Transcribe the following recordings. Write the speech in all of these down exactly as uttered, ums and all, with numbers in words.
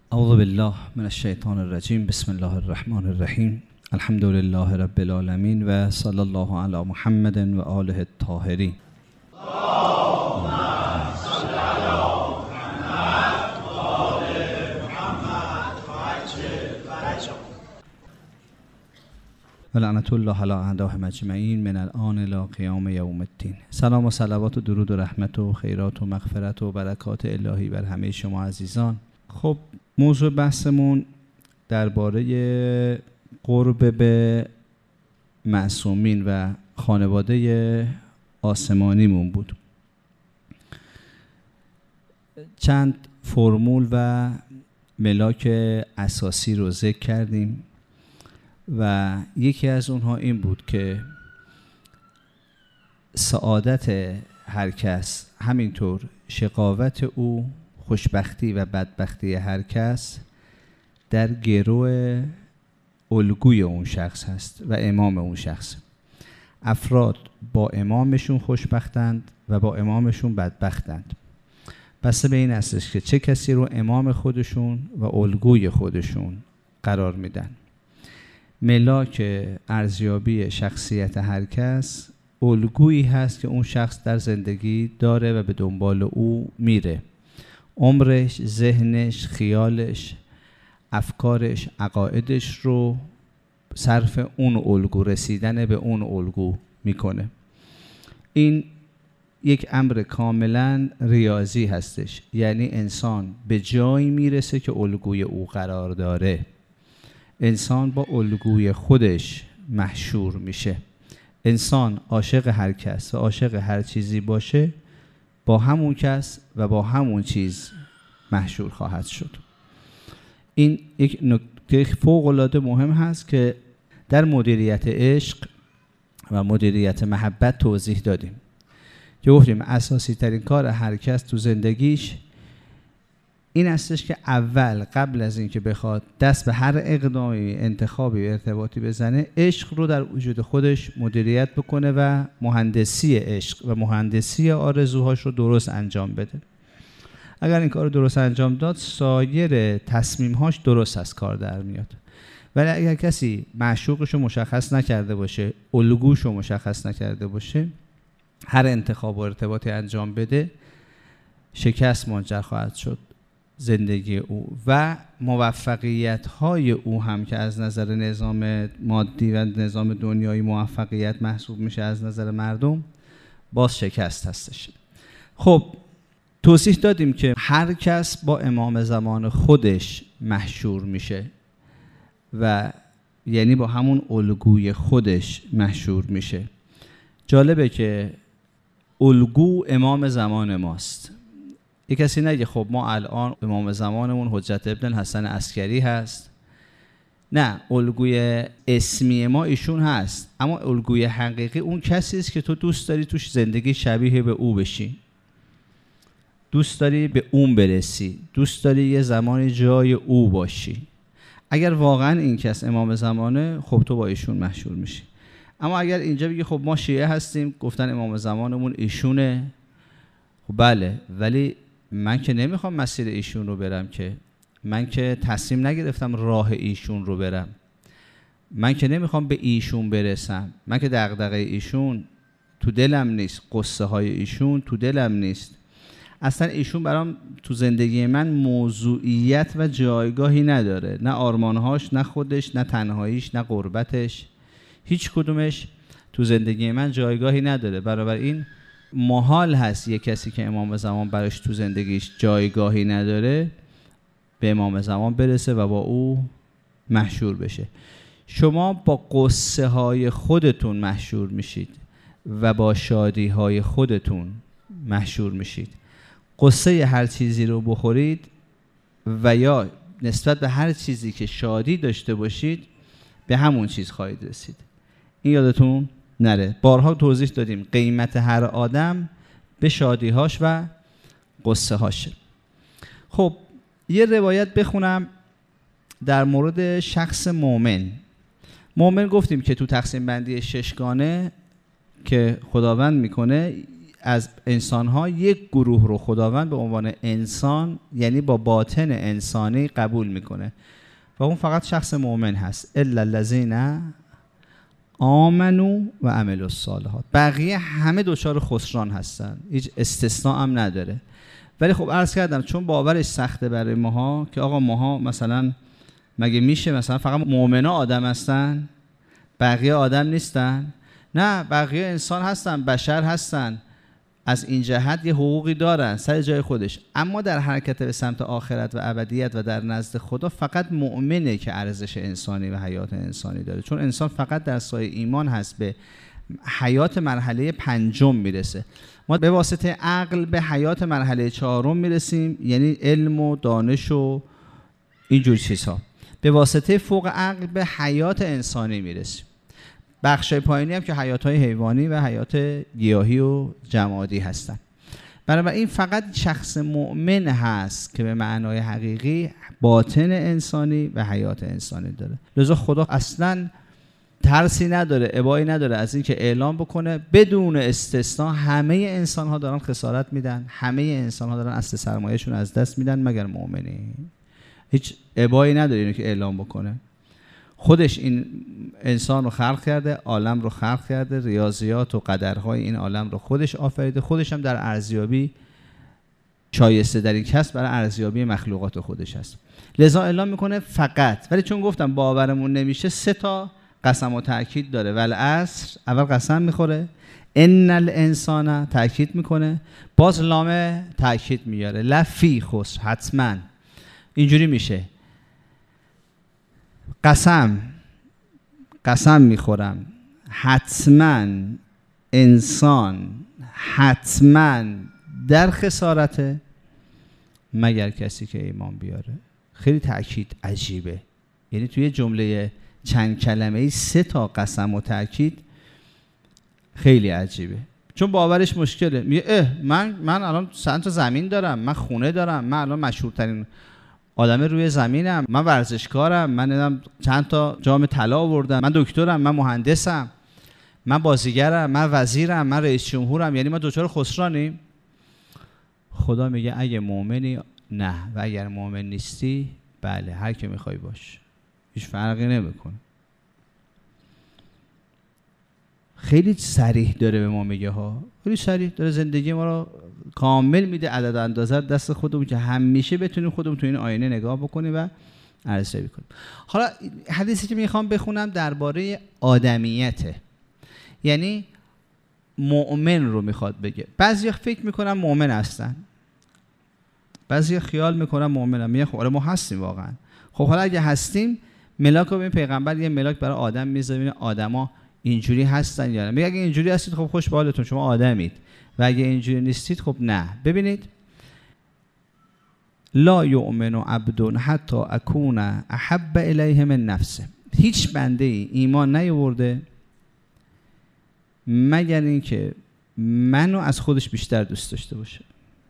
اعوذ بالله من الشیطان الرجیم. بسم الله الرحمن الرحیم. الحمد لله رب العالمین و صلی الله علی محمد و آله الطاهرین. و لعنت الله علی اعدائهم اجمعین من الان الی قیام یوم الدین. سلام و صلوات و درود و رحمت و خیرات و مغفرت و برکات الهی بر همه شما عزیزان. خب موضوع بحثمون درباره قرب به معصومین و خانواده آسمانیمون بود. چند فرمول و ملاک اساسی رو ذکر کردیم و یکی از اونها این بود که سعادت هر کس، همینطور شقاوت او، خوشبختی و بدبختی هر کس در گرو الگوی اون شخص هست و امام اون شخص. افراد با امامشون خوشبختند و با امامشون بدبختند. بسته به این هستش که چه کسی رو امام خودشون و الگوی خودشون قرار میدن. ملاک ارزیابی شخصیت هر کس الگویی هست که اون شخص در زندگی داره و به دنبال او میره. عمرش، ذهنش، خیالش، افکارش، عقایدش رو صرف اون الگو، رسیدن به اون الگو میکنه. این یک امر کاملا ریاضی هستش، یعنی انسان به جایی میرسه که الگوی او قرار داره. انسان با الگوی خودش محشور میشه. انسان عاشق هر کس و عاشق هر چیزی باشه، با همون کس و با همون چیز محشور خواهد شد. این یک نکته فوق العاده مهم هست که در مدیریت عشق و مدیریت محبت توضیح دادیم که گفتیم اساسی ترین کار هر کس تو زندگیش این هستش که اول قبل از این که بخواد دست به هر اقدامی، انتخابی و ارتباطی بزنه، عشق رو در وجود خودش مدیریت بکنه و مهندسی عشق و مهندسی آرزوهاش رو درست انجام بده. اگر این کار رو درست انجام داد، سایر تصمیمهاش درست از کار در میاد. ولی اگر کسی معشوقش رو مشخص نکرده باشه، الگوش رو مشخص نکرده باشه، هر انتخاب و ارتباطی انجام بده، شکست منجر خواهد شد زندگی او و موفقیت های او هم که از نظر نظام مادی و نظام دنیایی موفقیت محسوب میشه از نظر مردم، باز شکست هستش. خب توضیح دادیم که هر کس با امام زمان خودش محشور میشه و یعنی با همون الگوی خودش محشور میشه. جالبه که الگو امام زمان ماست. یک کسی نگه خب ما الان امام زمانمون حجت ابن حسن عسکری هست. نه، الگوی اسمی ما ایشون هست، اما الگوی حقیقی اون کسی است که تو دوست داری توش زندگی شبیه به او بشی، دوست داری به اون برسی، دوست داری یه زمانی جای او باشی. اگر واقعا این کس امام زمانه، خب تو با ایشون محشور میشی. اما اگر اینجا بگی خب ما شیعه هستیم، گفتن امام زمانمون ایشونه، خب بله، ولی من که نمیخوام مسیر ایشون رو برم، که من که تصمیم نگرفتم راه ایشون رو برم، من که نمیخوام به ایشون برسم، من که دغدغه ایشون تو دلم نیست، قصه های ایشون تو دلم نیست. اصلا ایشون برام تو زندگی من موضوعیت و جایگاهی نداره، نه آرمانهاش، نه خودش، نه تنهاییش، نه غربتش، هیچ کدومش تو زندگی من جایگاهی نداره. برابر این محال هست یک کسی که امام زمان براش تو زندگیش جایگاهی نداره به امام زمان برسه و با او محشور بشه. شما با قصه های خودتون محشور میشید و با شادی های خودتون محشور میشید. قصه هر چیزی رو بخورید و یا نسبت به هر چیزی که شادی داشته باشید به همون چیز خواهید رسید. این یادتون نره. بارها توضیح دادیم قیمت هر آدم به شادیهاش و قصه هاشه. خب یه روایت بخونم در مورد شخص مؤمن. مؤمن گفتیم که تو تقسیم بندی ششگانه که خداوند میکنه از انسان‌ها یک گروه رو خداوند به عنوان انسان، یعنی با باطن انسانی قبول میکنه و اون فقط شخص مؤمن هست. الا الذین آمنوا و عملوا الصالحات. بقیه همه دچار خسران هستن، هیچ استثناء هم نداره. ولی خب عرض کردم چون باورش سخته برای ماها که آقا ماها مثلا مگه میشه مثلا فقط مؤمنا آدم هستن بقیه آدم نیستن؟ نه، بقیه انسان هستن، بشر هستن، از این جهت یه حقوقی دارن سر جای خودش، اما در حرکت به سمت آخرت و ابدیت و در نزد خدا فقط مؤمنه که ارزش انسانی و حیات انسانی داره، چون انسان فقط در سایه ایمان هست به حیات مرحله پنجم میرسه. ما به واسطه عقل به حیات مرحله چهارم میرسیم، یعنی علم و دانش و اینجور چیزها. به واسطه فوق عقل به حیات انسانی میرسیم. بخشای پایینی هم که حیات‌های حیوانی و حیات گیاهی و جمادی هستن. بنابراین فقط شخص مؤمن هست که به معنای حقیقی باطن انسانی و حیات انسانی داره. لذا خدا اصلاً ترسی نداره، ابایی نداره از این که اعلام بکنه بدون استثناء همه انسان‌ها دارن خسارت میدن، همه انسان‌ها دارن اصل سرمایه‌شون از دست میدن مگر مؤمنی. هیچ ابایی نداره اینو که اعلام بکنه. خودش این انسان رو خلق کرده، عالم رو خلق کرده، ریاضیات و قدرهای این عالم رو خودش آفریده، خودش هم در ارزیابی شایسته در این کسب برای ارزیابی مخلوقات خودش هست. لذا اعلام میکنه فقط، ولی چون گفتم باورمون نمیشه سه تا قسم و تأکید داره. والعصر اول قسم میخوره، ان الانسان تأکید میکنه، باز لام تأکید میاره، لفی خسر، حتما اینجوری میشه. قسم قسم میخورم حتما انسان حتما در خسارته مگر کسی که ایمان بیاره. خیلی تأکید عجیبه، یعنی توی جمله چند کلمه‌ای سه تا قسم و تأکید خیلی عجیبه، چون باورش مشکله. میگه اه من من الان چند تا زمین دارم، من خونه دارم، من الان مشهورترین آدم روی زمینم، من ورزشکارم، من دیدم چند تا جام طلا آوردم، من دکترم، من مهندسم، من بازیگرم، من وزیرم، من رئیس جمهورم، یعنی ما دچار خسرانیم. خدا میگه اگه مؤمنی نه، و اگر مؤمن نیستی بله، هر که میخوای باش، هیچ فرقی نمیکنه. خیلی صریح داره به ما میگه ها، خیلی صریح داره، زندگی ما رو کامل میده، عدد و اندازه دست خودمون که همیشه بتونیم خودمون تو این آینه نگاه بکنیم و ارزیابی کنیم. حالا حدیثی که میخوام بخونم درباره آدمیته، یعنی مؤمن رو میخواد بگه. بعضیا فکر میکنن مؤمن هستن، بعضیا خیال میکنن مؤمنن، میگن خب آره ما هستیم واقعا. خب حالا اگه هستیم، ملاک رو ببین، پیغمبر یه ملاک برای آدم میذاره ببینه آدما اینجوری هستن یا نه. میگه اگه اینجوری هستید خب خوش به حالتون، شما آدمید، و اگه اینجوری نیستید خب نه. ببینید لا یؤمن عبد حتی اکون احب الیه من نفسه. هیچ بنده ای ایمان نیاورده مگر اینکه منو از خودش بیشتر دوست داشته باشه،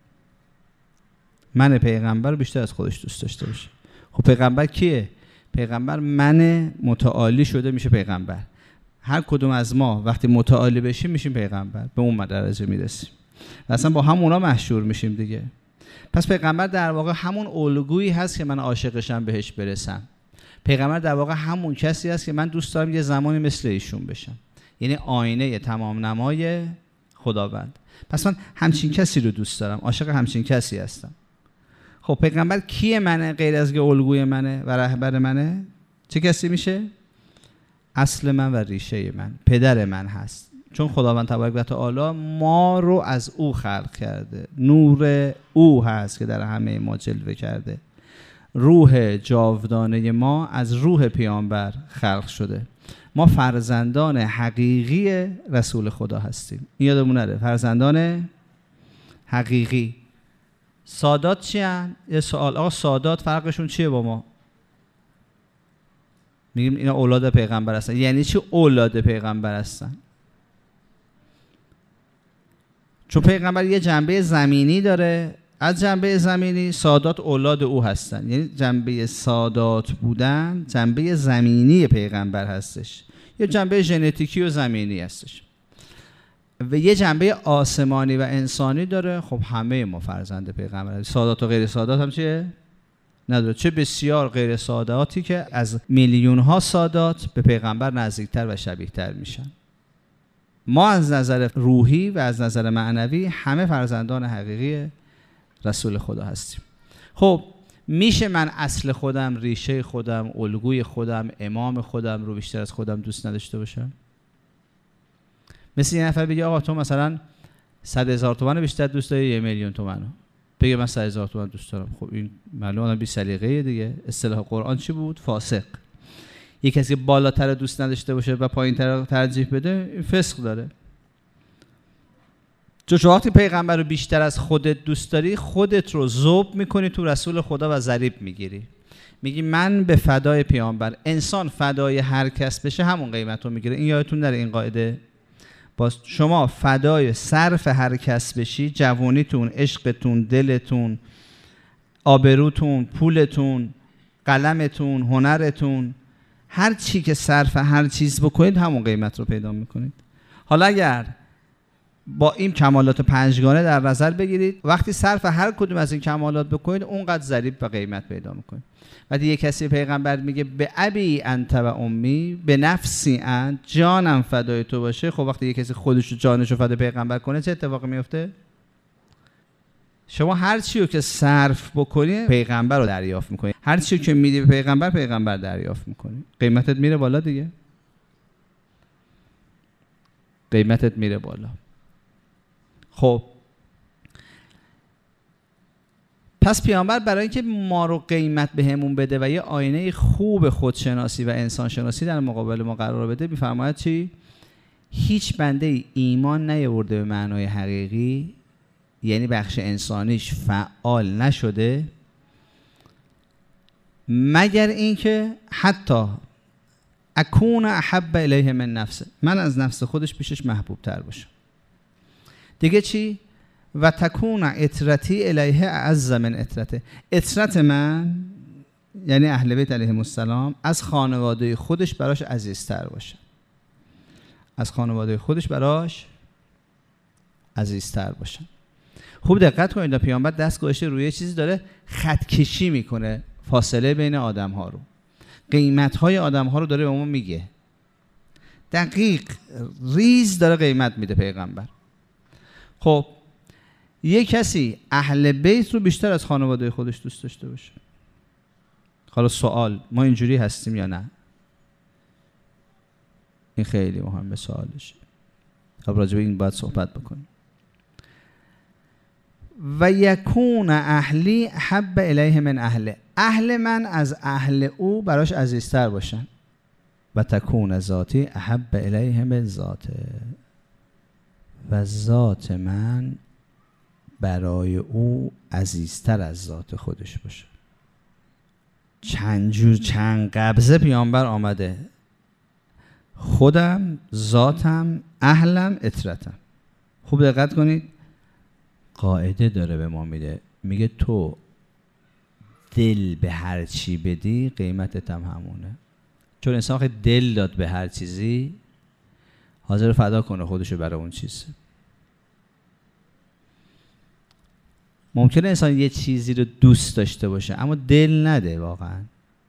من پیغمبر رو بیشتر از خودش دوست داشته باشه. خب پیغمبر کیه؟ پیغمبر من متعالی شده میشه پیغمبر. هر کدوم از ما وقتی متعالی بشیم میشیم پیغمبر، به اون درجه میرسیم و اصلا با همونا مشهور میشیم دیگه. پس پیغمبر در واقع همون الگویی هست که من عاشقشم بهش برسم. پیغمبر در واقع همون کسی هست که من دوست دارم یه زمانی مثل ایشون بشم، یعنی آینه تمام نمای خداوند. پس من همچین کسی رو دوست دارم، عاشق همچین کسی هستم. خب پیغمبر کیه منه غیر از که الگوی منه و رهبر منه؟ چه کسی میشه؟ اصل من و ریشه من، پدر من هست، چون خداوند تبارک و تعالی ما رو از او خلق کرده، نور او هست که در همه ما جلوه کرده. روح جاودانه ما از روح پیامبر خلق شده. ما فرزندان حقیقی رسول خدا هستیم، این یادمون نره، فرزندان حقیقی. سادات چی هن؟ یه سوال، آقا سادات فرقشون چیه با ما؟ میگیم اینا اولاد پیغمبر هستن. یعنی چی اولاد پیغمبر هستن؟ چون پیغمبر یه جنبه زمینی داره، از جنبه زمینی سادات اولاد او هستن، یعنی جنبه سادات بودن جنبه زمینی پیغمبر هستش، یا جنبه ژنتیکی و زمینی هستش. و یه جنبه آسمانی و انسانی داره. خب همه ما فرزند پیغمبر، سادات و غیر سادات هم چیه؟ نداره. چه بسیار غیر ساداتی که از میلیون ها سادات به پیغمبر نزدیکتر و شبیهتر میشن. ما از نظر روحی و از نظر معنوی همه فرزندان حقیقی رسول خدا هستیم. خب میشه من اصل خودم، ریشه خودم، الگوی خودم، امام خودم رو بیشتر از خودم دوست نداشته باشم؟ مثل یه نفر بگه آقا تو مثلا صد هزار تومن بیشتر دوست داری یه میلیون تومن، بگه من صد هزار تومن دوست دارم. خب این معلومه بی سلیقه دیگه. اصطلاح قرآن چی بود؟ فاسق. یک کسی که بالاتر دوست نداشته باشه و پایینتر ترجیح بده، این فسق داره. چون وقتی پیغمبر رو بیشتر از خودت دوست داری، خودت رو ذوب میکنی تو رسول خدا و ضریب میگیری. میگی من به فدای پیامبر. انسان فدای هر کس بشه همون قیمت رو میگیره. این یادتون نره این قاعده. باز شما فدای صرف هر کس بشی، جوانیتون، عشقتون، دلتون، آبروتون، پولتون، قلمتون، هنرتون، هر چی که صرف هر چیز بکنید همون قیمت رو پیدا میکنید. حالا اگر با این کمالات پنجگانه در نظر بگیرید، وقتی صرف هر کدوم از این کمالات بکنید اونقدر ضریب و قیمت پیدا میکنید. وقتی یک کسی پیغمبر میگه به ابی انت و امی به نفسی انت، جانم فدای تو باشه، خب وقتی یک کسی خودش و جانش رو فدای پیغمبر کنه چه اتفاقی میفته؟ شما هر چی رو که صرف بکنی پیغمبر رو دریافت میکنی، هر چی رو که میدی به پیغمبر پیغمبر دریافت میکنی. قیمتت میره بالا دیگه. قیمتت میره بالا. خب پس پیامبر برای اینکه ما رو قیمت بهمون بده و یه آینه خوب خودشناسی و انسان شناسی در مقابل ما قرار بده، میفرماید چی؟ هیچ بنده ایمان نیاورده به معنای حقیقی، یعنی بخش انسانیش فعال نشده، مگر اینکه حتی اکون احب الیه من نفسه، من از نفس خودش پیشش محبوب تر باشم. دیگه چی؟ و تکون اطرتی الیه اعز من اطرته، اطرت من یعنی اهل بیت علیهم السلام از خانواده خودش براش عزیزتر باشه، از خانواده خودش براش عزیزتر باشه. خوب دقت کنید، پیامبر دست گذاشته روی چیزی داره خط کشی میکنه، فاصله بین آدم ها رو، قیمت های آدم ها رو داره به ما میگه، دقیق ریز داره قیمت میده پیغمبر. خب یک کسی اهل بیت رو بیشتر از خانواده خودش دوست داشته باشه. حالا سوال، ما اینجوری هستیم یا نه؟ این خیلی مهمه سوالش. خب راجع به این باید صحبت بکنیم. و یکون اهلی حب الیه من اهله، اهل من از اهل او براش عزیزتر باشن. و تکون ذاتی احب الیه من ذاته، و ذات من برای او عزیزتر از ذات خودش باشه. چند جور چند قبضه پیامبر آمده، خودم، ذاتم، اهلم، اطرتم. خوب دقت کنید، قاعده داره به ما میده، میگه تو دل به هر چی بدی قیمتت هم همونه. چون انسان وقتی دل داد به هر چیزی حاضر فدا کنه خودشو برای اون چیز. ممکنه انسان یه چیزی رو دوست داشته باشه اما دل نده واقعا.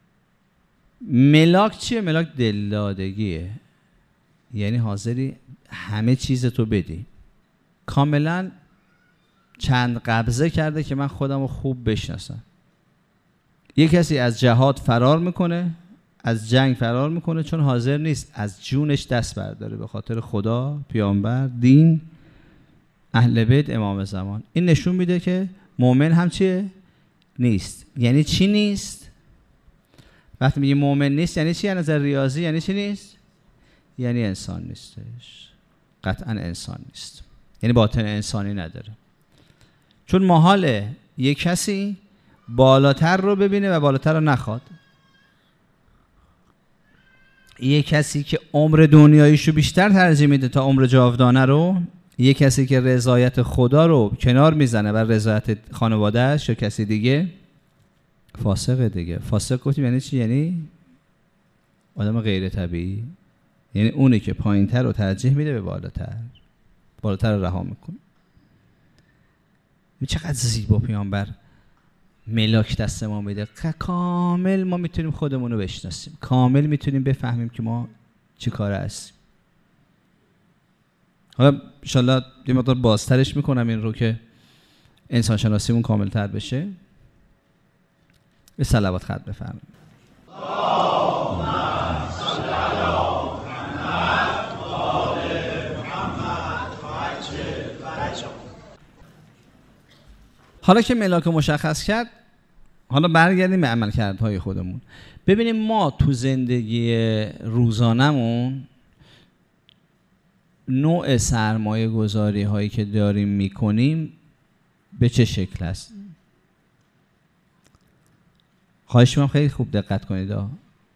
ملاک چیه؟ ملاک دل دادگیه، یعنی حاضری همه چیز تو بدی. کاملا چند قبضه کرده که من خودم رو خوب بشناسم. یه کسی از جهاد فرار میکنه، از جنگ فرار میکنه چون حاضر نیست از جونش دست برداره به خاطر خدا، پیامبر، دین، اهل بیت، امام زمان. این نشون میده که مؤمن هم چیه؟ نیست. یعنی چی نیست؟ وقتی میگه مؤمن نیست یعنی چی؟ از نظر ریاضی یعنی چی نیست؟ یعنی انسان نیستش. قطعا انسان نیست، یعنی باطن انسانی نداره. چون محاله یک کسی بالاتر رو ببینه و بالاتر رو نخواد. یک کسی که عمر دنیاییشو بیشتر ترجیح میده تا عمر جاودانه رو، یک کسی که رضایت خدا رو کنار میزنه و رضایت خانواده‌اش یا کسی دیگه، فاسقه دیگه. فاسق گفتیم یعنی چی؟ یعنی آدم غیر طبیعی، یعنی اونی که پایینتر رو ترجیح میده به بالاتر. بالاتر رها میکنیم. چقدر زیبا پیامبر ملاک دست ما میده، کامل ما میتونیم خودمون رو بشناسیم، کامل میتونیم بفهمیم که ما چی کاره هستیم. حالا انشالله یه مقدار بازترش میکنم این رو که انسان شناسیمون کامل تر بشه. به صلوات ختم بفرمایید. حالا که ملاک مشخص کرد، حالا برگردیم به عملکردهای خودمون. ببینیم ما تو زندگی روزانمون نوع سرمایه گذاری هایی که داریم میکنیم به چه شکل هست. خواهش می‌کنم خیلی خوب دقت کنید ها.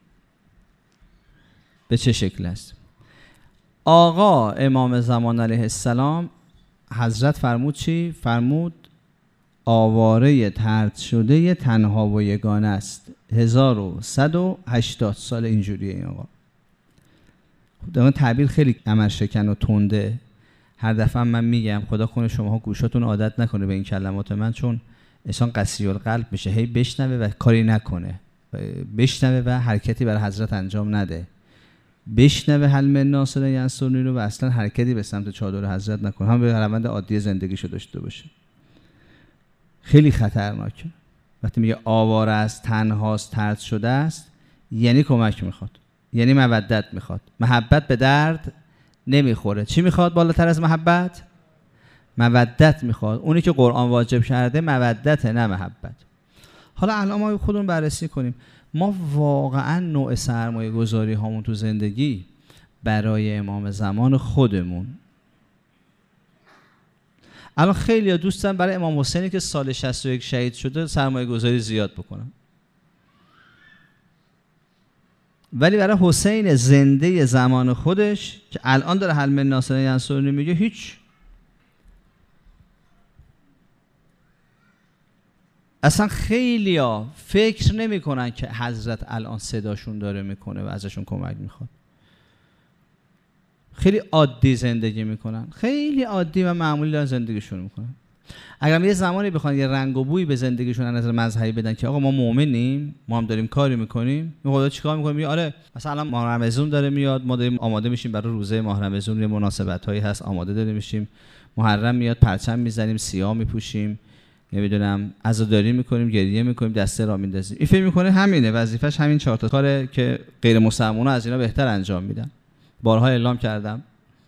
به چه شکل است؟ آقا امام زمان علیه السلام حضرت فرمود چی؟ فرمود آواره طرد شده تنها و یگانه است. هزار و صد و هشتاد سال اینجوریه این آقا. در تعبیر خیلی عمل شکن و تنده. هر دفعه من میگم خدا کنه شماها گوشاتون عادت نکنه به این کلمات من، چون انسان قسی القلب میشه، هی بشنوه و کاری نکنه، بشنوه و حرکتی برای حضرت انجام نده، بشنوه حل من ناصر ینصرنی رو و اصلا حرکتی به سمت چادر حضرت نکنه، هم به روند عادی زندگیشو داشته باشه. خیلی خطرناکه. وقتی میگه آواره است، تنهاست، طرد شده است، یعنی کمک میخواد، یعنی مودت میخواد. محبت به درد نمیخوره. چی میخواد بالاتر از محبت؟ مودت میخواد. اونی که قرآن واجب کرده مودت، نه محبت. حالا الان ما خودمون بررسی کنیم. ما واقعا نوع سرمایه گذاری هامون تو زندگی برای امام زمان خودمون، الان خیلی ها دوستن برای امام حسینی که سال شصت و یک شهید شده سرمایه گذاری زیاد بکنن، ولی برای حسین زنده زمان خودش که الان داره حل من ناصر ینصرنی میگه هیچ. اصلا خیلی ها فکر نمی کنن که حضرت الان صداشون داره میکنه و ازشون کمک میخواد. خیلی عادی زندگی میکنن، خیلی عادی و معمولی دارن زندگیشون میکنن. اگر یه زمانی بخوان یه رنگ و بویی به زندگیشون از نظر مذهبی بدن که آقا ما مؤمنیم، ما هم داریم کاری میکنیم، می خدا چیکار میکنیم؟ میگه آره مثلا الان ماه رمضان داره میاد، ما داریم آماده میشیم برای روزه ماه رمضان، یه مناسبتایی هست آماده داریم میشیم، محرم میاد پرچم میزنیم، سیاه میپوشیم، نمیدونم عزاداری میکنیم، گریه میکنیم، دسته را میندازیم. این فکر میکنه همینه وظیفش، همین چهار تا کاره که غیر مسلمونا از اینا بهتر انجام میدن. بارها اعلام کردم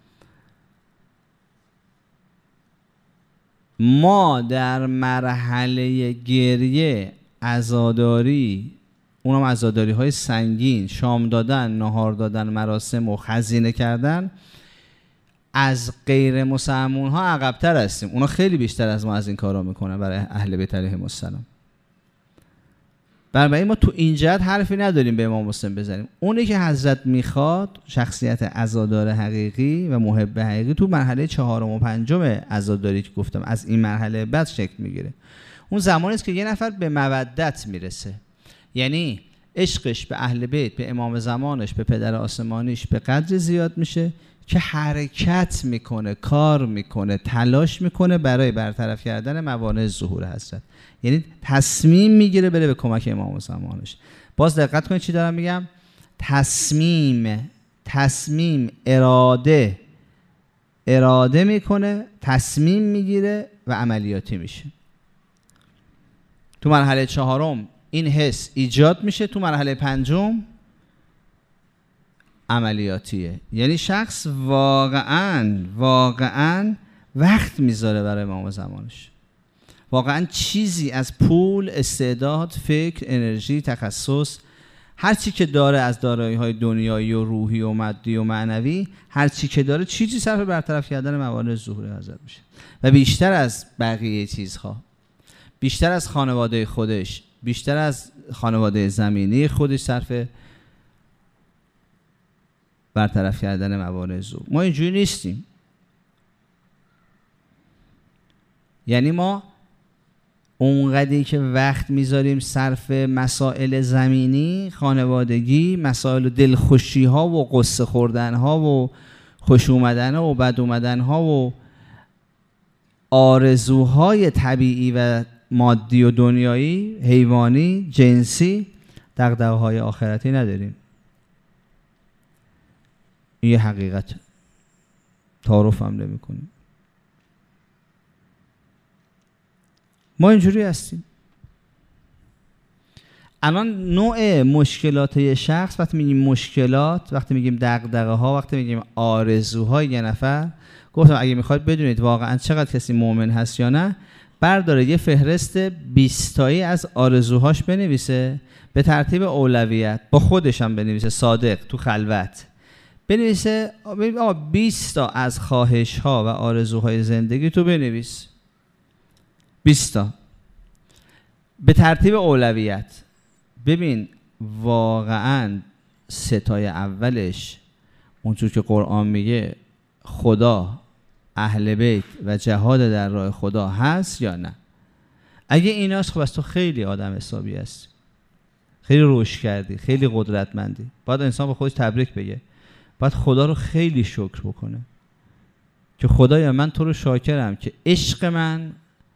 ما در مرحله گریه، عزاداری، اونم عزاداری های سنگین، شام دادن، نهار دادن، مراسم و خزینه کردن، از غیر مسلمون ها عقب‌تر هستیم. اونا خیلی بیشتر از ما از این کارا میکنن برای اهل بیت علیهم السلام. برای ما تو این جهت حرفی نداریم به امام حسین بزنیم. اونی که حضرت میخواد، شخصیت عزادار حقیقی و محب حقیقی، تو مرحله چهارم و پنجم عزاداری که گفتم از این مرحله بعد شکل میگیره. اون زمانی است که یه نفر به مودت میرسه، یعنی عشقش به اهل بیت، به امام زمانش، به پدر آسمانیش به قدر زیاد میشه که حرکت میکنه، کار میکنه، تلاش میکنه برای برطرف کردن موانع ظهور حضرت. یعنی تصمیم میگیره بره به کمک امام زمانش. باز دقت کنید چی دارم میگم؟ تصمیم، تصمیم، اراده، اراده میکنه، تصمیم میگیره و عملیاتی میشه. تو مرحله چهارم این حس ایجاد میشه، تو مرحله پنجم عملیاتیه. یعنی شخص واقعاً واقعاً وقت میذاره برای امام زمانش، واقعاً چیزی از پول، استعداد، فکر، انرژی، تخصص، هر چی که داره از دارایی‌های دنیایی و روحی و مادی و معنوی، هر چی که داره چیزی صرف برطرف کردن موانع ظهور حضرت میشه و بیشتر از بقیه چیزها، بیشتر از خانواده خودش، بیشتر از خانواده زمینی خودش صرف برطرف کردن موانع ظهور. ما اینجوری نیستیم. یعنی ما اونقدری که وقت میذاریم صرف مسائل زمینی، خانوادگی، مسائل دلخوشی ها و قصه خوردن ها و خوش اومدن ها و بد اومدن ها و آرزوهای طبیعی و مادی و دنیایی، حیوانی، جنسی، دغدغه‌های آخرتی نداریم. این یه حقیقت، تعارف هم نمی کنیم. ما اینجوری هستیم. الان نوع مشکلات یه شخص، وقتی میگیم مشکلات، وقتی میگیم دغدغه ها، وقتی میگیم آرزوهای یه نفر، گفتم اگه میخواید بدونید واقعا چقدر کسی مؤمن هست یا نه، برداره یه فهرست بیست تایی از آرزوهاش بنویسه به ترتیب اولویت، با خودش هم بنویسه، صادق تو خلوت بنویسه. آقا بیست تا از خواهش ها و آرزوهای زندگی تو بنویس، بیست تا به ترتیب اولویت. ببین واقعا ستای اولش اونجور که قرآن میگه خدا، اهل بیت و جهاد در راه خدا هست یا نه؟ اگه ایناست خب از تو خیلی آدم حسابی هست، خیلی رشد کردی، خیلی قدرتمندی. باید انسان به خودش تبریک بگه، باید خدا رو خیلی شکر بکنه که خدایا من تو رو شاکرم که عشق من،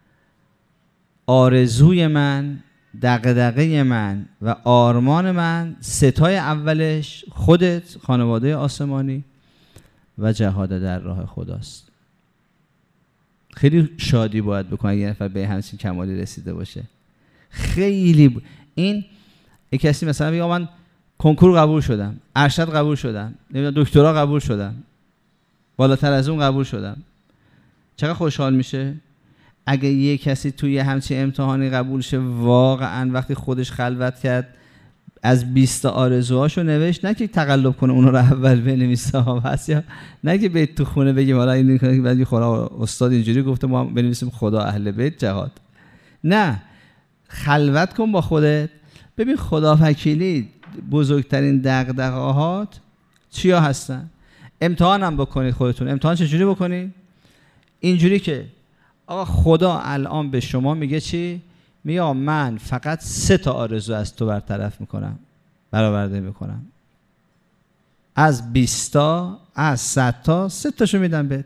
آرزوی من، دغدغه من و آرمان من ستای اولش خودت، خانواده آسمانی و جهاد در راه خداست. خیلی شادی باید بکنه یه نفر به همچین کمالی رسیده باشه. خیلی ب... این یک کسی مثلا بگه من کنکور قبول شدم، ارشد قبول شدم، نمیدونم دکترا قبول شدم، بالاتر از اون قبول شدم، چقدر خوشحال میشه. اگه یه کسی توی همچین امتحانی قبول شه، واقعا وقتی خودش خلوت کرد از بیست آرزوهاشو نوشت، نه که تقلب کنه اون رو اول بنویسه ها بس، یا نه که بیت تو خونه بگیم حالا این کنه که بعد خدا استاد اینجوری گفته ما بنویسیم خدا، اهل بیت، جهاد. نه، خلوت کن با خودت، ببین خدا وکیلی بزرگترین دغدغه‌هات چیا هستن. امتحان هم بکنید خودتون. امتحان چجوری بکنید؟ اینجوری که آقا خدا الان به شما میگه چی؟ میگه من فقط سه تا آرزو از تو برطرف میکنم، برآورده میکنم. از بیست تا، از صد تا، سه تاشو میدم بهت.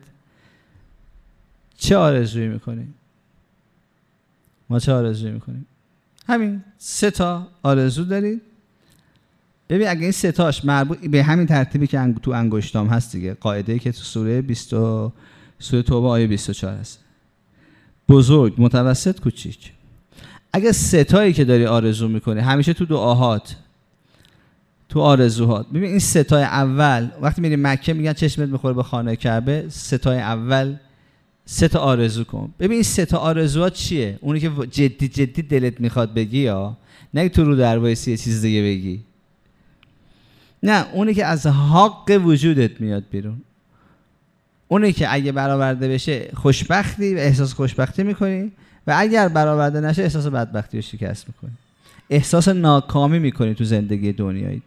چه آرزویی میکنی؟ ما چه آرزویی میکنیم؟ همین سه تا آرزو دارید. ببین اگه این سه تاش مربوط به همین ترتیبی که انگ... تو انگشتام هست دیگه، قاعده‌ای که تو سوره بیست سوره توبه آیه بیست و چهار هست، بزرگ، متوسط، کوچیک. اگه ستایی که داری آرزو میکنی همیشه تو دعاهات، تو آرزوهات، ببین این ستای اول وقتی میری مکه میگن چشمت میخوره به خانه کعبه، ستای اول سه تا آرزو کن. ببین این سه تا آرزوها چیه؟ اونی که جدی جدی دلت میخواد بگی، یا نه تو رو در وایسی یه چیز دیگه بگی، نه اونی که از حق وجودت میاد بیرون، اونی که اگه برآورده بشه خوشبختی و احساس خوشبختی میکنی، و اگر برآورده نشه احساس بدبختی و شکست میکنی، احساس ناکامی میکنی تو زندگی دنیاییت.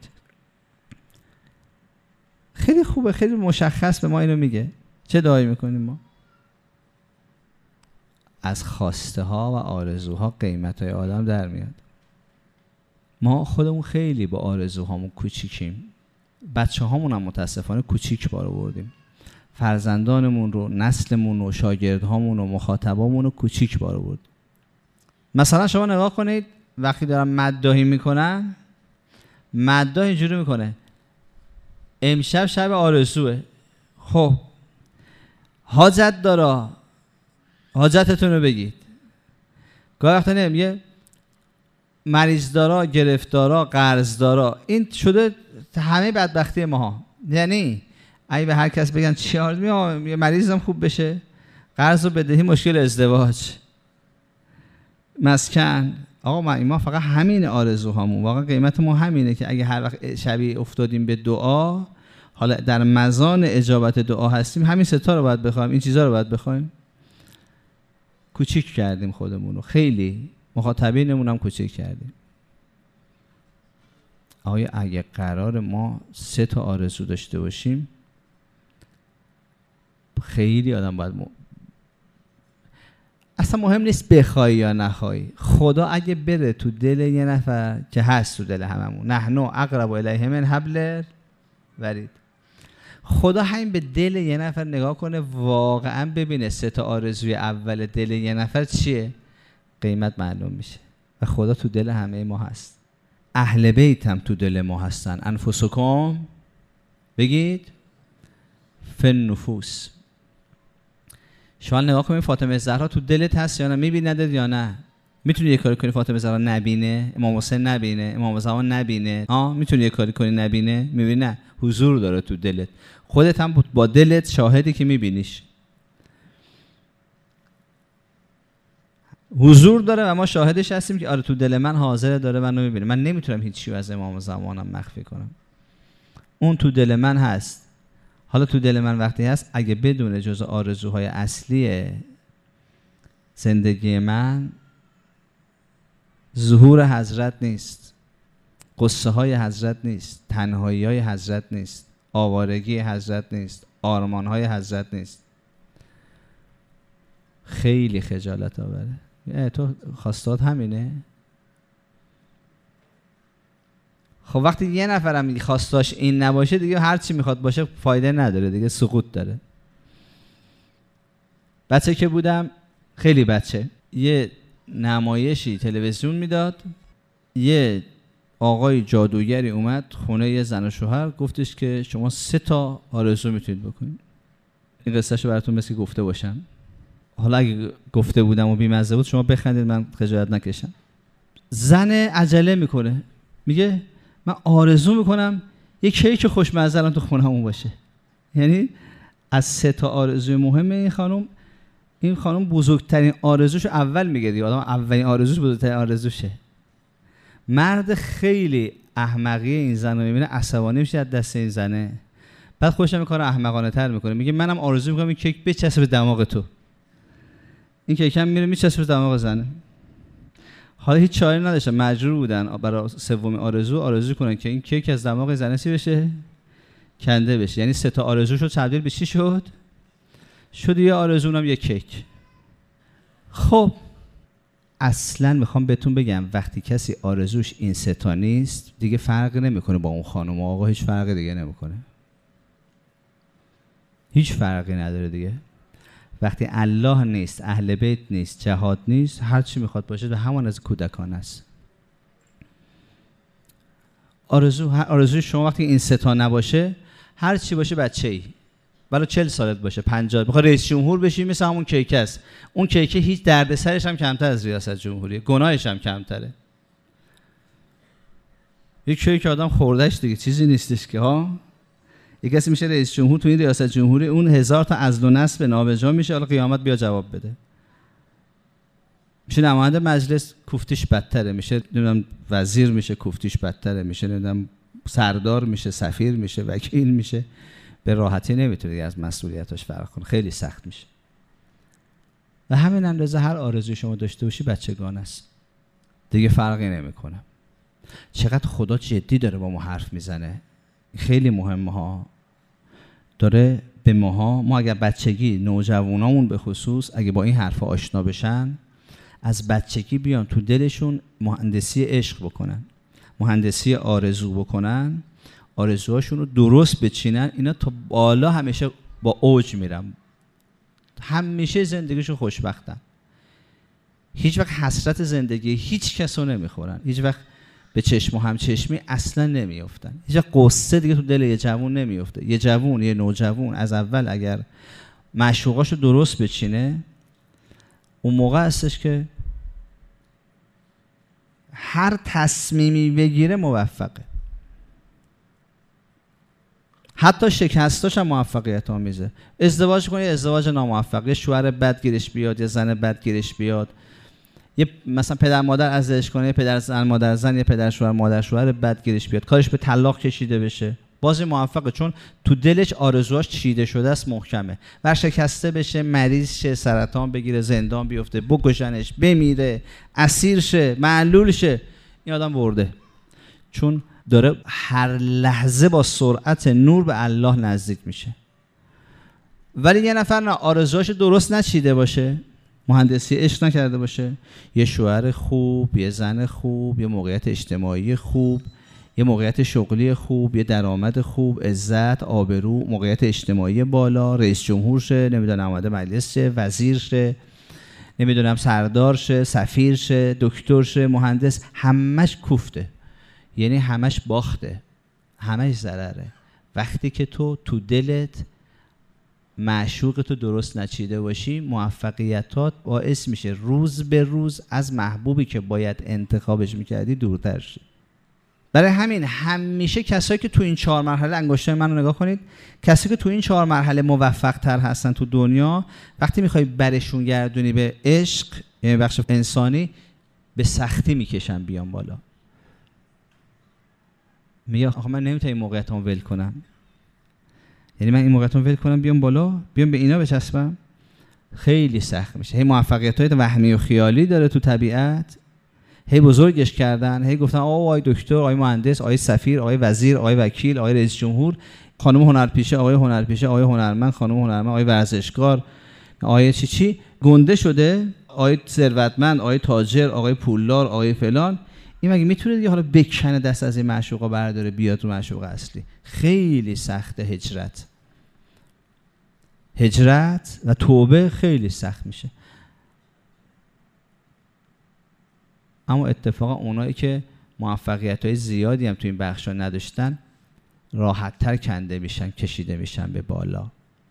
خیلی خوبه، خیلی مشخص به ما اینو میگه. چه دعایی میکنیم ما؟ از خواسته ها و آرزوها قیمت های آدم در میاد. ما خودمون خیلی با آرزوهامون کوچیکیم. بچه هامون هم متاسفانه کوچیک بار آوردیم. فرزندانمون رو، نسلمون رو، شاگردهامون رو، مخاطبامون رو کوچیک بار آورد. مثلا شما نگاه کنید وقتی دارن مداحی میکنن، مداح اینجوری میکنه امشب شب آرزوه، خب حاجت داره، حاجتتون رو بگید. گاهی وقتا نمیگه مریض دارا، گرفتارا، قرض دارا. این شده همه بدبختی ماها. یعنی اگه به هر کس بگن چی آرزو می، مریضم خوب بشه، قرض و بدهی، مشکل ازدواج، مسکن. آقا ما ما فقط همین آرزوهامون، واقعا قیمت ما همینه که اگه هر وقت شبی افتادیم به دعا، حالا در مزان اجابت دعا هستیم، همین ستا رو باید بخوایم، این چیزا رو باید بخوایم. کوچیک کردیم خودمون رو، خیلی مخاطبینمون هم کوچیک کردیم. آیا اگه قرار ما سه تا آرزو داشته باشیم، خیلی آدم باید م... اصلا مهم نیست بخوای یا نخوای. خدا اگه بره تو دل یه نفر که هست تو دل هممون، نحنو اقرب الیه من حبل ورید، خدا همین به دل یه نفر نگاه کنه، واقعا ببینه سه تا آرزوی اول دل یه نفر چیه، قیمت معلوم میشه. و خدا تو دل همه ما هست. اهل بیت هم تو دل ما هستن. انفسکم بگید فن نفوس. شما نگاه کنید فاطمه زهرا تو دلت هست یا نه؟ میبیندت یا نه؟ میتونی یه کاری کنی فاطمه زهرا نبینه، امام حسین نبینه، امام زمان نبینه؟ آه میتونی یه کاری کنی نبینه؟ میبینی نه، حضور داره تو دلت. خودت هم با دلت شاهدی که میبینیش، حضور داره و ما شاهدش هستیم که آره تو دل من حاضر، داره منو میبینه. من نمیتونم هیچی از امام زمانم مخفی کنم، اون تو دل من هست. حالا تو دل من وقتی هست، اگه بدون جزء آرزوهای اصلی زندگی من ظهور حضرت نیست، قصه های حضرت نیست، تنهایی های حضرت نیست، آوارگی حضرت نیست، آرمان های حضرت نیست، خیلی خجالت آوره. تو خواستات همینه؟ خب وقتی یه نفرم خواستاش این نباشه دیگه هر چی میخواد باشه فایده نداره دیگه، سقوط داره. بچه که بودم، خیلی بچه، یه نمایشی تلویزیون میداد، یه آقای جادوگری اومد خونه یه زن و شوهر، گفتش که شما سه تا آرزو میتونید بکنید. این قصهشو براتون مثل گفته باشم، حالا اگه گفته بودم و بیمزه بود شما بخندید من خجالت نکشم. زن عجله میکنه، میگه من آرزو میکنم یه کیک خوشمزه الان تو خونه‌مون باشه. یعنی از سه تا آرزوی مهمه این خانم، این خانم بزرگترین آرزوشو اول میگه دیگه. آدم اولین آرزوش بزرگترین آرزوشه. مرد خیلی احمقی این زن رو میبینه عصبانی میشه از دست این زنه، بعد خودش هم کار احمقانه تر میکنه، میگه منم آرزو میکنم این کیک بچسبه به دماغ تو. این کیک هم میره میچسبه به دماغ زنه. حالا هیچ چاره نداشتن، مجبور بودن برای سومین آرزو آرزو کنن که این کیک از دماغ زنه چی بشه؟ کنده بشه. یعنی سه تا آرزوشو تبدیل به چی شد؟ شد یه آرزو، اونم یه کیک. خب اصلا میخوام بهتون بگم وقتی کسی آرزوش این سه تا نیست دیگه فرق نمیکنه با اون خانم و آقا، هیچ فرقی دیگه نمیکنه، هیچ فرقی نداره دیگه. وقتی الله نیست، اهل بیت نیست، جهاد نیست، هر چی میخواد باشه به همان از کودکان است. آرزو آرزوی شما وقتی این سه تا نباشه، هر چی باشه بچه‌ای، برای چهل سالت باشه، پنجاه، بخوای رئیس جمهور بشی مثل همون کیک است. اون کیک هیچ دردسرش هم کمتر از ریاست جمهوری، گناهش هم کمتره. یک کیک آدم خوردهش دیگه چیزی نیستش که ها. یک کسی میشه رئیس جمهور تو این ریاست جمهوری، اون هزار تا عزل و نصب نابجا میشه، حالا قیامت بیا جواب بده. میشه نماینده مجلس، کوفتیش بدتره، میشه نمیدونم وزیر میشه، کوفتیش بدتره، میشه نمیدونم سردار میشه، سفیر میشه، وکیل میشه. به راحتی نمیتونه از مسئولیتاش فرق کنه، خیلی سخت میشه. و همین اندازه هر آرزوی شما داشته باشی بچگانه است، دیگه فرقی نمیکنه. چقدر خدا جدی داره با ما حرف میزنه، خیلی مهمه ها. داره به ماها، ما اگر بچگی نوجوانامون به خصوص اگه با این حرف آشنا بشن، از بچگی بیان تو دلشون مهندسی عشق بکنن، مهندسی آرزو بکنن، آرزوهاشون رو درست بچینن، اینا تا بالا همیشه با اوج میرن، همیشه زندگیشون خوشبختن، هیچ وقت حسرت زندگی هیچ کس رو نمیخورن، هیچ وقت به چشم و همچشمی اصلا نمیافتن، هیچ وقت قصه دیگه تو دل یه جوون نمیافته. یه جوون، یه نوجوون از اول اگر معشوقاشو درست بچینه، اون موقع هستش که هر تصمیمی بگیره موفقه، حتی شکستاش هم موفقیت آمیزه. ازدواج کنه، ازدواج ناموفق، یه شوهر بد گیرش بیاد، یه زن بد گیرش بیاد، یه مثلا پدر مادر ازش کنه، یه پدر زن مادر زن، یه پدر شوهر مادر شوهر بد گیرش بیاد، کارش به طلاق کشیده بشه، باز موفقه، چون تو دلش آرزوهاش چیده شده است، محکمه. ورشکسته بشه، مریض شه، سرطان بگیره، زندان بیفته، بکشنش، بمیره، اسیر شه، معلول شه، این آدم برده، چون داره هر لحظه با سرعت نور به الله نزدیک میشه. ولی یه نفر نه آرزوهاش درست نچیده باشه، مهندسی عشق نکرده باشه، یه شوهر خوب، یه زن خوب، یه موقعیت اجتماعی خوب، یه موقعیت شغلی خوب، یه درآمد خوب، عزت، آبرو، موقعیت اجتماعی بالا، رئیس جمهور شه، نمیدونم نماینده مجلس شه، وزیر شه، نمیدونم سردار شه، سفیر شه، دکتر شه، مهندس، همش کوفته، یعنی همش باخته، همش ضرره. وقتی که تو تو دلت معشوق تو درست نچیده باشی، موفقیتات باعث میشه روز به روز از محبوبی که باید انتخابش میکردی دورتر شی. برای همین همیشه کسایی که تو این چهار مرحله، انگشتای من رو نگاه کنید، کسایی که تو این چهار مرحله موفق تر هستن تو دنیا، وقتی میخوای برشون گردونی به عشق، یعنی بخش انسانی، به سختی میکشن بیان بالا. میگه آخه من نمیتونم این موقعیتمو ول کنم، یعنی من این موقعیتمو ول کنم بیام بالا، بیام به اینا بچسبم، خیلی سخت میشه. هی موفقیت‌های وهمی و خیالی داره تو طبیعت، هی بزرگش کردن، هی گفتن آقا آقای دکتر، آقای مهندس، آقای سفیر، آقای وزیر، آقای وکیل، آقای رئیس جمهور، خانم هنرپیشه، آقای هنرپیشه، آقای هنرمند، خانم هنرمند، آقای ورزشکار، آقای چی چی، گنده شده، آقای ثروتمند، آقای تاجر، آقای پولدار، آقای فلان. این مگه میتونه دیگه حالا بکنه دست از این معشوقا برداره بیاد رو معشوق اصلی؟ خیلی سخته هجرت. هجرت و توبه خیلی سخت میشه. اما اتفاقا اونایی که موفقیت‌های زیادی هم تو این بخشا نداشتن، راحت‌تر کنده میشن، کشیده میشن به بالا.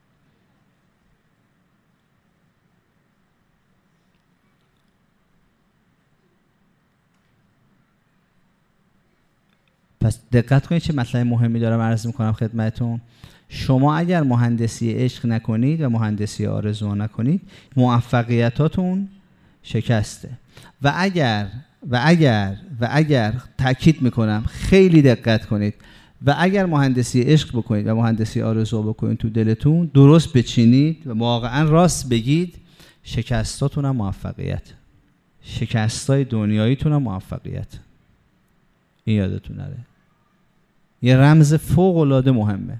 پس دقت کنید چه مطلب مهمی دارم عرض میکنم خدمتتون. شما اگر مهندسی عشق نکنید و مهندسی آرزو نکنید، موفقیتاتون شکسته. و اگر و اگر و اگر تاکید میکنم خیلی دقت کنید، و اگر مهندسی عشق بکنید و مهندسی آرزو بکنید تو دلتون، درست بچینید و واقعا راست بگید، شکستاتون هم موفقیت، شکستای دنیاییتون هم موفقیت. این یادتون نره، یه رمز فوق العاده مهمه.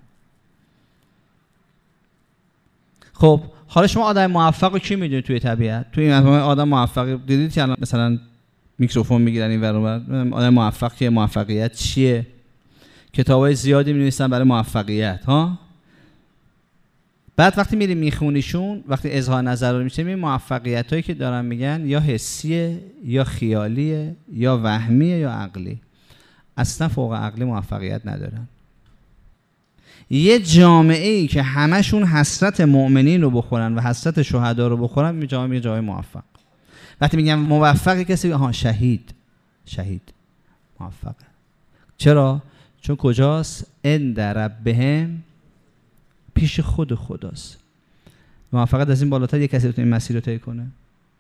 خب حالا شما آدم موفق رو کی میدونید توی طبیعت؟ توی این آدم موفق دیدید که مثلا میکروفون میگیرن این ور اون ور، آدم موفق که موفقیت چیه؟ کتابای زیادی می‌نویسن برای موفقیت ها. بعد وقتی میری میخونیشون، وقتی اظهار نظر رو میشه، میبینی موفقیتایی که دارن میگن یا حسیه یا خیالیه یا وهمیه یا عقلی. اصلا فوق عقلی موفقیت ندارن. یه جامعه‌ای که همشون حسرت مؤمنین رو بخورن و حسرت شهدا رو بخورن، می جامعه جای موفق. وقتی میگم موفق کسی، ها شهید، شهید موفقه. چرا؟ چون کجاست؟ عند ربهم، پیش خود خداست. موفقیت از این بالاتر یک کسی بتونه این مسیر رو طی کنه؟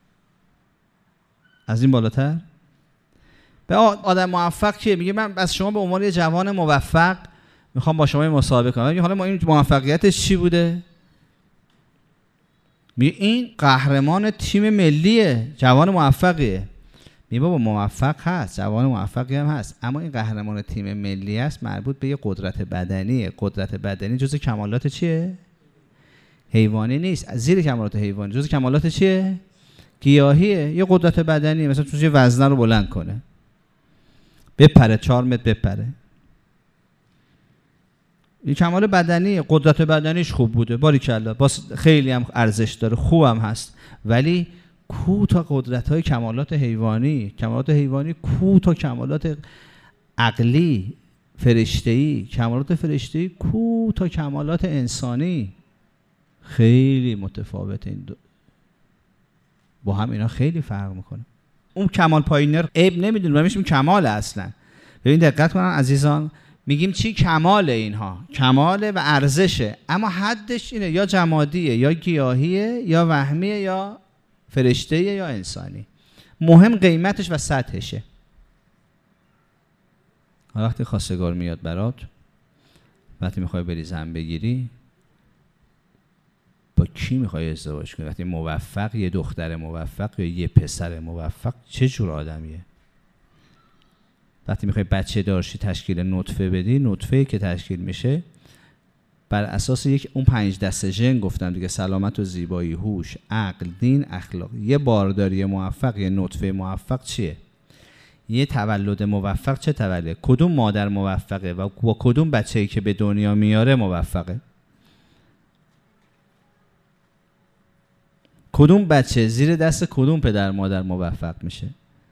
از این بالاتر؟ به آدم موفق که میگه من از شما به عنوان یه جوان موفق میخوام با شما مسابقه کنم، میگه حالا ما این موفقیتش چی بوده؟ میگه این قهرمان تیم ملیه، جوان موفقیه. میگه بابا موفق هست، جوان موفقی هم هست، اما این قهرمان تیم ملی است، مربوط به یه قدرت بدنیه. قدرت بدنی جزء کمالات چیه؟ حیوانی نیست، زیر کمالات حیوانی. جزء کمالات چیه؟ گیاهیه. یه قدرت بدنی، مثلا تو یه وزنه رو بلند کنه، بپره چهار متر بپره، این کمال بدنی. قدرت بدنیش خوب بوده، باریکلا، باز خیلی هم ارزش داره، خوبم هست، ولی کو تا قدرت‌های کمالات حیوانی، کمالات حیوانی کو تا کمالات عقلی فرشته‌ای، کمالات فرشته‌ای کو تا کمالات انسانی. خیلی متفاوته این دو. با هم اینا خیلی فرق میکنه. اون کمال پایینر عیب نمیدونه، میشه کمال اصلا. ببین دقت کنن عزیزان، میگیم چی؟ کمال اینها، کماله و ارزشه، اما حدش اینه، یا جمادیه یا گیاهیه یا وهمیه یا فرشته‌ایه یا انسانی. مهم قیمتش و سطحشه. وقتی خواستگار میاد برات، وقتی میخوای بری زن بگیری، با کی میخوای ازدواج کنی؟ وقتی موفق، یه دختر موفق یا یه پسر موفق چه جور آدمیه؟ وقتی میخوای بچه دارشی تشکیل نطفه بدی، نطفه‌ای که تشکیل میشه بر اساس یک اون پنج دسته ژن گفتم دیگه، سلامت و زیبایی، هوش، عقل، دین، اخلاق. یه بارداری موفق، یه نطفه موفق چیه؟ یه تولد موفق چه تولد؟ کدوم مادر موفقه و با کدوم بچه‌ای که به دنیا میاره موفقه؟ کدوم بچه زیر دست کدوم پدر مادر موفق میشه؟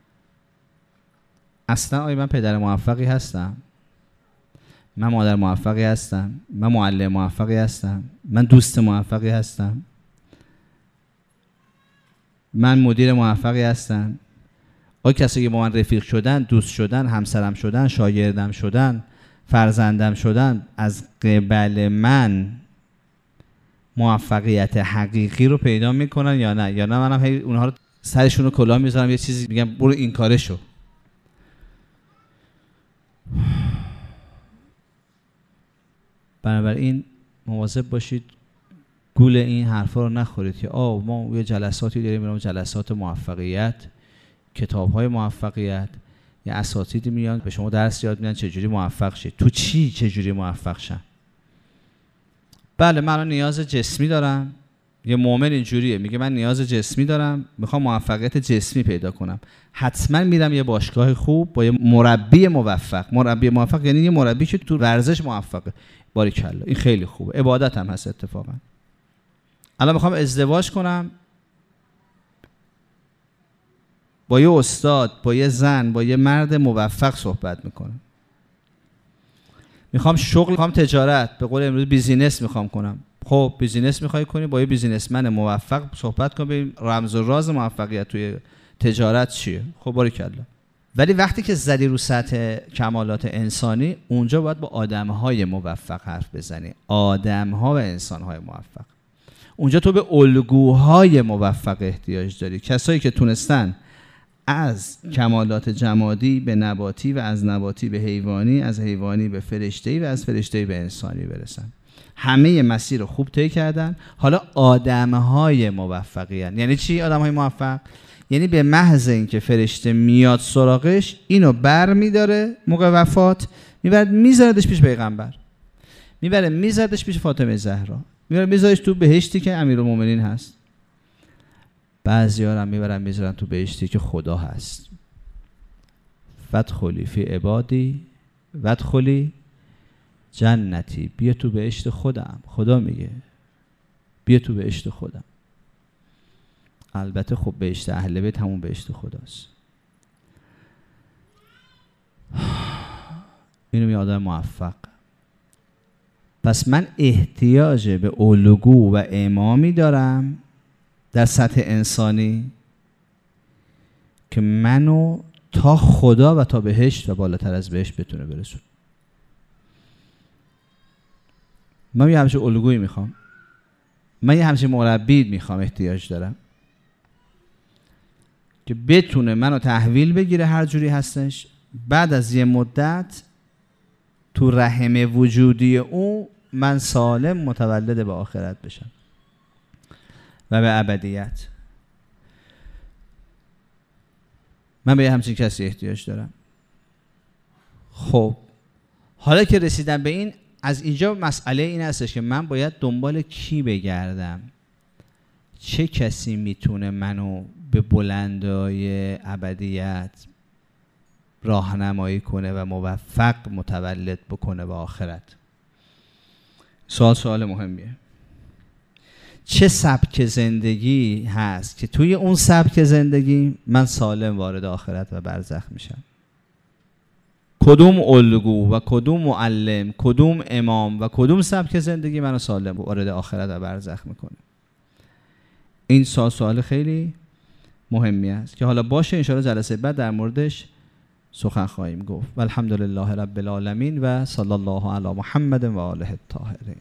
اصلا آیا من پدر موفقی هستم؟ من مادر موفقی هستم؟ من معلم موفقی هستم؟ من دوست موفقی هستم؟ من مدیر موفقی هستم؟ آیا کسی که با من رفیق شدن، دوست شدن، همسرم شدن، شاگردم شدن، فرزندم شدن، از قبل من موفقیت حقیقی رو پیدا میکنن یا نه؟ یا نه منم هی اونها رو سرشون رو کلاه میذارم یه چیزی میگم برو این کارشو. بنابراین مواظب باشید گول این حرفا رو نخورید که آه ما یه جلساتی داریم، میرم جلسات موفقیت، کتاب‌های موفقیت، یه اساتیدی میان به شما درس یاد میدن چجوری موفق شید. تو چی چجوری موفق شن؟ بله من نیاز جسمی دارم. یه مؤمن اینجوریه، میگه من نیاز جسمی دارم، میخوام موفقیت جسمی پیدا کنم، حتما میرم یه باشگاه خوب با یه مربی موفق. مربی موفق یعنی یه مربی که تو ورزش موفقه. باریکلا، این خیلی خوبه، عبادت هم هست اتفاقا. الان میخوام ازدواج کنم، با یه استاد، با یه زن، با یه مرد موفق صحبت میکنم. میخوام شغل، میخوام تجارت، به قول امروز بیزینس میخوام کنم. خب بیزینس میخوای کنی، با یه بیزینسمن موفق صحبت کن، ببین رمز و راز موفقیت توی تجارت چیه. خب باریکلا. ولی وقتی که زدی رو سطح کمالات انسانی، اونجا باید با آدم‌های موفق حرف بزنی. آدم‌ها و انسان‌های موفق. اونجا تو به الگوهای موفق احتیاج داری. کسایی که تونستن از کمالات جمادی به نباتی و از نباتی به حیوانی، از حیوانی به فرشته‌ای و از فرشته‌ای به انسانی برسن. همه مسیر رو خوب طی کردن. حالا آدم‌های موفقیان. یعنی چی آدم‌های موفق؟ یعنی به محض اینکه فرشته میاد سراغش، اینو بر میداره موقع وفات، میبرد میذاردش پیش پیغمبر، میبره میذاردش پیش فاطمه زهرا، میبره میذاردش تو بهشتی که امیرالمومنین هست. بعضی‌ها هم میبرن میذارن تو بهشتی که خدا هست. فدخلی فی عبادی وادخلی جنتی. بیا تو بهشت خودم. خدا میگه بیا تو بهشت خودم. البته خب بهشت اهل بیت همون بهشت خداست. اینو میگه آدم موفق. پس من احتیاج به الگو و امامی دارم در سطح انسانی که منو تا خدا و تا بهشت و بالاتر از بهشت بتونه برسون. من یه همچین الگویی میخوام. من یه همچین مربی میخوام، احتیاج دارم که بتونه منو تحویل بگیره هر جوری هستش. بعد از یه مدت تو رحم وجودی او من سالم متولد به آخرت بشم و به ابدیت. من به یه همچین کسی احتیاج دارم. خب حالا که رسیدم به این، از اینجا مسئله این هستش که من باید دنبال کی بگردم؟ چه کسی میتونه منو به بلندای ابدیت راهنمایی کنه و موفق متولد بکنه به آخرت؟ سوال سوال مهمیه. چه سبک زندگی هست که توی اون سبک زندگی من سالم وارد آخرت و برزخ میشم؟ کدوم الگو و کدوم معلم، کدوم امام و کدوم سبک زندگی منو سالم وارد آخرت و برزخ میکنه؟ این سوال سوال خیلی مهمی است که حالا باشه انشاءالله جلسه بعد در موردش سخن خواهیم گفت. و الحمدلله رب العالمین و صلی الله علی محمد و آله الطاهرین.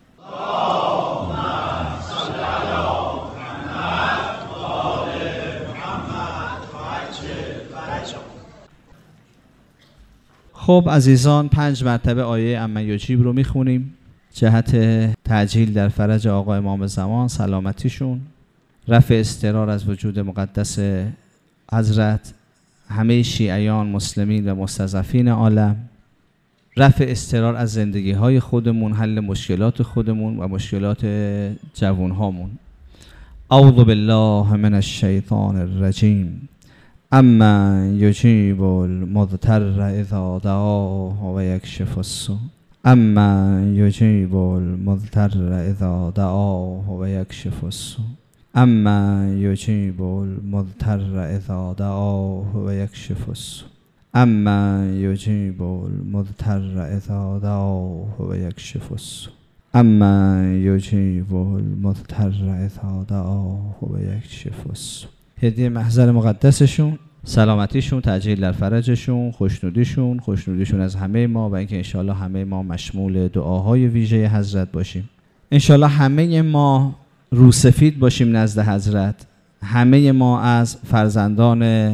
خب عزیزان، پنج مرتبه آیه عما یجیب رو میخونیم جهت تعجیل در فرج آقا امام زمان، سلامتیشون، رفع اضطرار از وجود مقدس حضرت، همه شیعیان، مسلمین و مستضعفین عالم، رفع اضطرار از زندگی های خودمون، حل مشکلات خودمون و مشکلات جوان هامون. اعوذ بالله من الشیطان الرجیم. امن یجیب المضطر اذا دعاه و یکشف السوء امن یجیب المضطر اذا دعاه و یکشف السوء امن یجیب المضطر اذا دعاه و یکشف السوء امن یجیب المضطر اذا دعاه و یکشف السوء امن یجیب المضطر اذا دعاه و یکشف السوء. هدیه محضر مقدسشون، سلامتیشون، تجلیل در فرجشون، خوشنودیشون، خوشنودیشون از همه ما و اینکه انشالله همه ما مشمول دعاهای ویژه حضرت باشیم. انشالله همه ما روسفید باشیم نزد حضرت. همه ما از فرزندان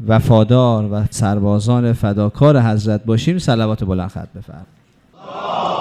وفادار و سربازان فداکار حضرت باشیم. صلوات بلند ختم بفرمایید.